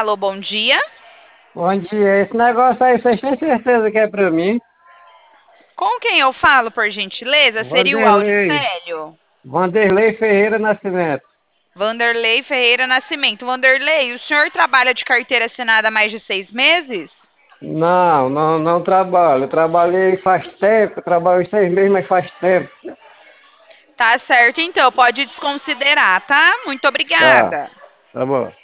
Alô, bom dia. Bom dia. Esse negócio aí, vocês têm certeza que é pra mim? Com quem eu falo, por gentileza? Seria o Vanderlei. Auricélio? Vanderlei Ferreira Nascimento. Vanderlei Ferreira Nascimento. Vanderlei, o senhor trabalha de carteira assinada há mais de 6 meses? Não trabalho. Eu trabalhei faz tempo, trabalho 6 meses, mas faz tempo. Tá certo, então, pode desconsiderar, tá? Muito Tá, obrigada. tá bom.